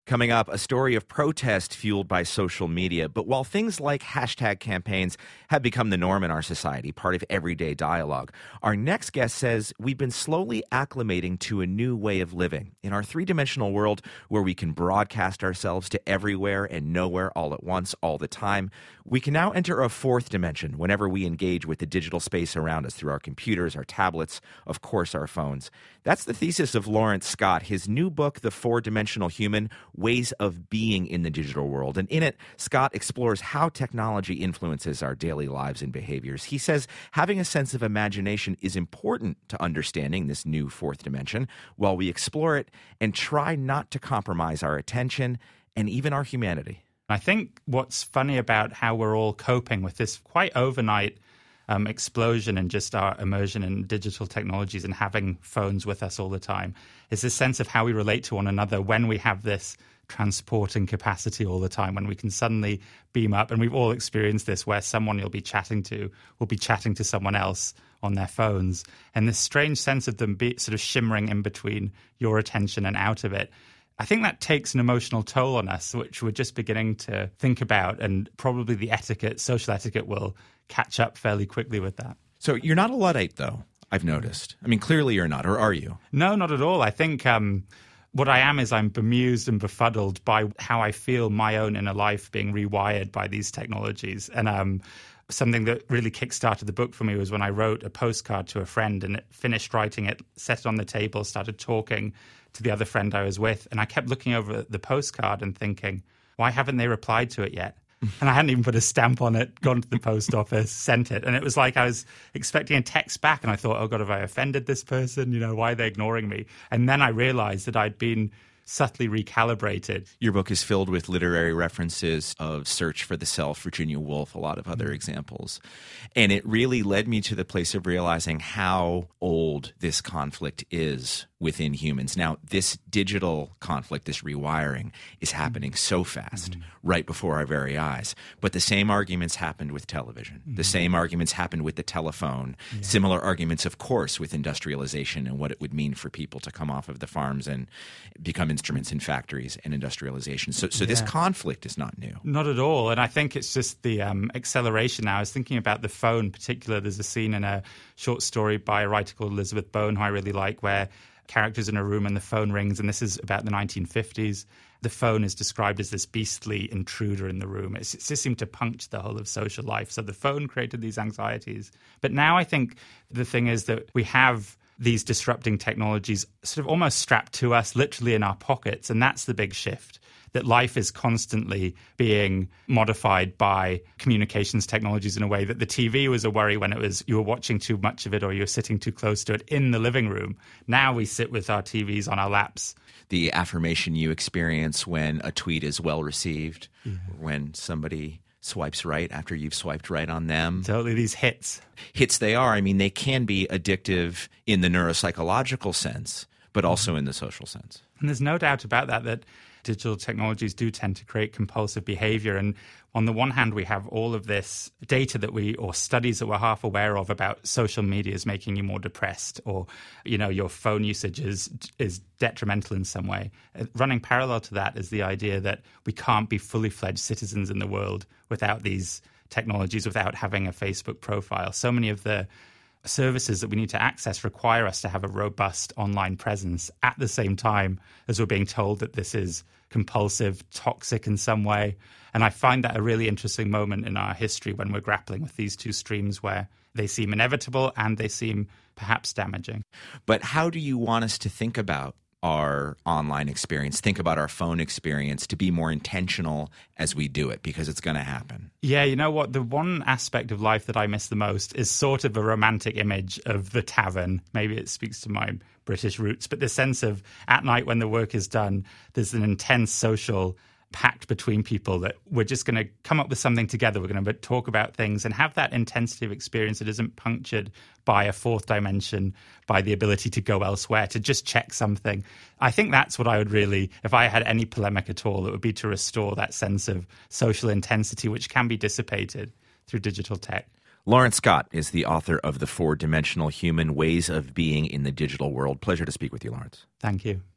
Coming up, a story of protest fueled by social media. But while things like hashtag campaigns have become the norm in our society, part of everyday dialogue, our next guest says we've been slowly acclimating to a new way of living. In our three-dimensional world where we can broadcast ourselves to everywhere and nowhere all at once, all the time, we can now enter a fourth dimension whenever we engage with the digital space around us through our computers, our tablets, of course, our phones. That's the thesis of Lawrence Scott. His new book, The Four-Dimensional Human, Ways of Being in the Digital World. And in it, Scott explores how technology influences our daily lives and behaviors. He says having a sense of imagination is important to understanding this new fourth dimension while we explore it and try not to compromise our attention and even our humanity. I think what's funny about how we're all coping with this quite overnight explosion in just our immersion in digital technologies and having phones with us all the time is this sense of how we relate to one another when we have this transporting capacity all the time, when we can suddenly beam up. And we've all experienced this where someone you'll be chatting to will be chatting to someone else on their phones. And this strange sense of them sort of shimmering in between your attention and out of it. I think that takes an emotional toll on us, which we're just beginning to think about. And probably the social etiquette will catch up fairly quickly with that. So you're not a Luddite, though, I've noticed. I mean, clearly you're not, or are you? No, not at all. I think what I am is I'm bemused and befuddled by how I feel my own inner life being rewired by these technologies. And something that really kickstarted the book for me was when I wrote a postcard to a friend and finished writing it, set it on the table, started talking to the other friend I was with. And I kept looking over the postcard and thinking, why haven't they replied to it yet? And I hadn't even put a stamp on it, gone to the post office, sent it. And it was like I was expecting a text back. And I thought, oh, God, have I offended this person? Why are they ignoring me? And then I realized that I'd been subtly recalibrated. Your book is filled with literary references of Search for the Self, Virginia Woolf, a lot of other examples. And it really led me to the place of realizing how old this conflict is within humans. Now, this digital conflict, this rewiring, is happening so fast, right before our very eyes. But the same arguments happened with television. The same arguments happened with the telephone. Similar arguments, of course, with industrialization and what it would mean for people to come off of the farms and become instruments in factories and industrialization. So this conflict is not new. Not at all. And I think it's just the acceleration now. I was thinking about the phone in particular. There's a scene in a short story by a writer called Elizabeth Bone, who I really like, where characters in a room and the phone rings, and this is about the 1950s. The phone is described as this beastly intruder in the room. It just seemed to puncture the whole of social life. So the phone created these anxieties. But now I think the thing is that we have these disrupting technologies sort of almost strapped to us, literally in our pockets, and that's the big shift. That life is constantly being modified by communications technologies in a way that the TV was a worry when it was you were watching too much of it or you were sitting too close to it in the living room. Now we sit with our TVs on our laps. The affirmation you experience when a tweet is well received, when somebody swipes right after you've swiped right on them. Totally, these hits. Hits they are. I mean, they can be addictive in the neuropsychological sense, but also in the social sense. And there's no doubt about that digital technologies do tend to create compulsive behavior. And on the one hand, we have all of this data or studies that we're half aware of about social media is making you more depressed, or, your phone usage is detrimental in some way. Running parallel to that is the idea that we can't be fully fledged citizens in the world without these technologies, without having a Facebook profile. So many of the services that we need to access require us to have a robust online presence at the same time as we're being told that this is compulsive, toxic in some way. And I find that a really interesting moment in our history when we're grappling with these two streams where they seem inevitable and they seem perhaps damaging. But how do you want us to think about our online experience, think about our phone experience to be more intentional as we do it, because it's going to happen? Yeah, you know what? The one aspect of life that I miss the most is sort of a romantic image of the tavern. Maybe it speaks to my British roots, but the sense of at night when the work is done, there's an intense social pact between people that we're just going to come up with something together. We're going to talk about things and have that intensity of experience that isn't punctured by a fourth dimension, by the ability to go elsewhere, to just check something. I think that's what I would really, if I had any polemic at all, it would be to restore that sense of social intensity, which can be dissipated through digital tech. Lawrence Scott is the author of The Four-Dimensional Human, Ways of Being in the Digital World. Pleasure to speak with you, Lawrence. Thank you.